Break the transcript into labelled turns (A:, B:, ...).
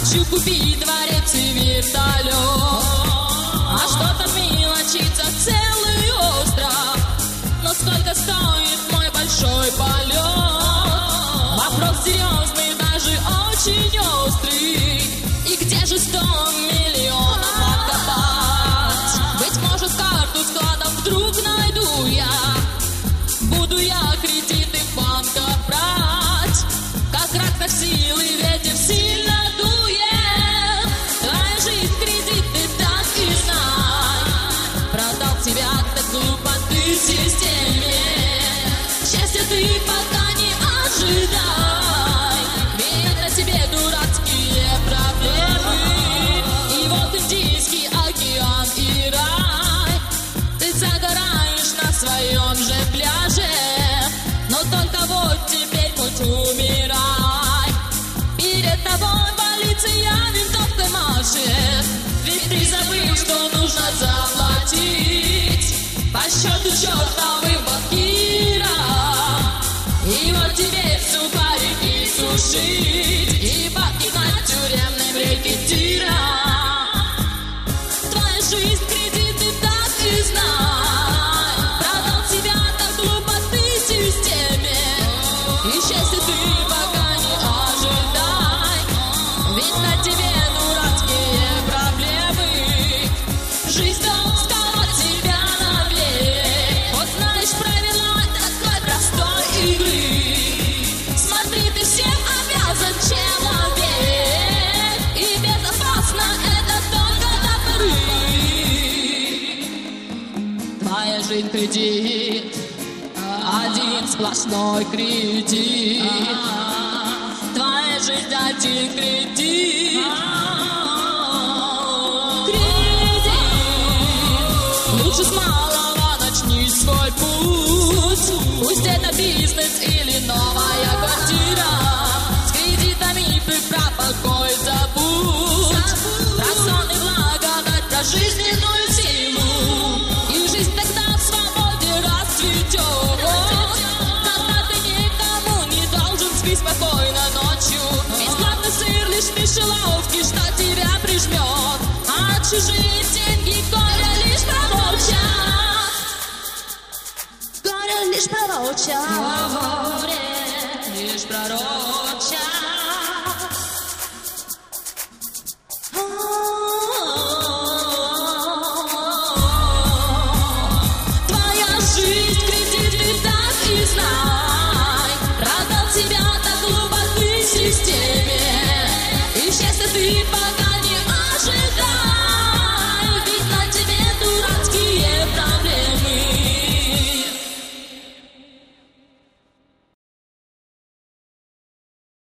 A: Хочу купить дворец и вертолет, а что-то мелочится целый остров. Но сколько стоит мой большой полет? Вопрос серьезный, даже очень острый. И где же 100 миллионов откопать? Быть может, карту складов вдруг найду я. Буду я кредиты банка брать. Как рак на силы ветер сильно дует. Твоя жизнь кредиты, так и знай. Продал тебя так глупо ты системе. Счастья ты пока не ожидай. Ведь на тебе дурацкие проблемы. И вот Индийский океан и рай. Ты загораешь на своем же пляже. Но только вот теперь хоть умирай. Перед тобой полиция винтовкой машет. Ведь ты забыл, что нужно заплатить по счету чертовым банкирам. И вот теперь сухарики сушить и покидать тюремным рекетиром. Твоя жизнь кредиты, так и знай. Продал себя так глупо ты системе. И счастья ты пока не ожидай. Ведь на тебе дурацкие проблемы. Жизнь толкала тебя наверх. Вот знаешь правила такой простой игры. Смотри, ты всем обязан, человек. И безопасно это только до поры. Твоя жизнь кредит, один сплошной кредит. Твоя жизнь один кредит. Кредит. Лучше с малого начни свой путь. Пусть это бизнес или новая квартира. С кредитами ты про покой забудь. Про сон и благодать, про жизненную силу. И жизнь тогда в свободе расцветет. Когда ты никому не должен спить спокойно ночью. Ведь главный сыр лишь в мышеловке, что тебя прижмет. А чужие деньги горе лишь промолчат. Горе лишь пророчат. Горе лишь пророчат.